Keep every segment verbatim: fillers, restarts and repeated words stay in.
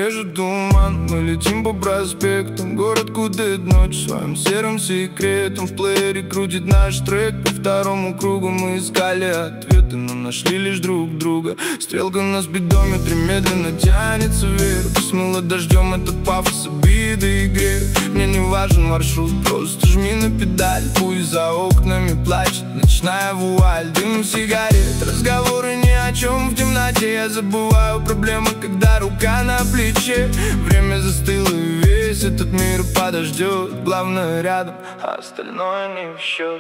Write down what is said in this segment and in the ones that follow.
режет туман. Мы летим по проспектам, город кутает ночь своим серым секретом. В плеере крутит наш трек, по второму кругу мы искали ответы, но нашли лишь друг друга. Стрелка на спидометре медленно тянется вверх, смыло дождем этот пафос, обиды и грех. Мне не важен маршрут, просто жми на педаль. Пусть за окнами плачет ночная вуаль, дым сигарет, разговоры ни о чем в темноте. Я забываю проблемы, когда рука на плече. Время застыло, и весь этот мир подождет. Главное рядом, а остальное не в счет.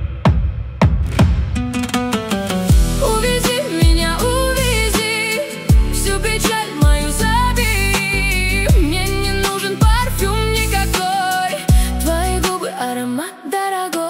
Увези меня, увези, всю печаль мою забери. Мне не нужен парфюм никакой, твои губы аромат дорогой.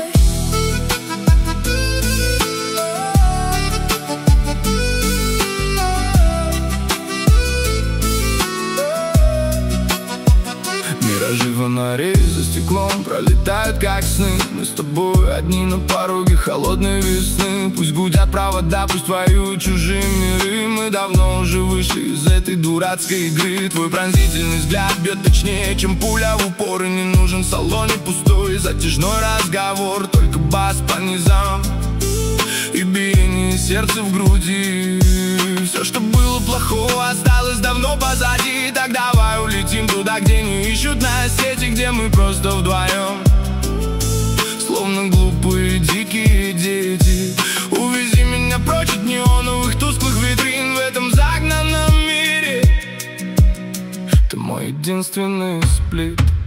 Миражи фонарей за стеклом пролетают как сны. Мы с тобой одни на пороге холодной весны. Пусть гудят провода, пусть воюют чужие миры. Мы давно уже вышли из этой дурацкой игры. Твой пронзительный взгляд бьет точнее, чем пуля в упор. И не нужен в салоне пустой затяжной разговор, только бас по низам и биение сердца в груди. Все, что было плохого, осталось давно позади. Так давай улетим туда, где не ищут нас сети, где мы просто вдвоем, словно глупые дикие дети. Увези меня прочь от неоновых тусклых витрин в этом загнанном мире. Ты мой единственный сплит.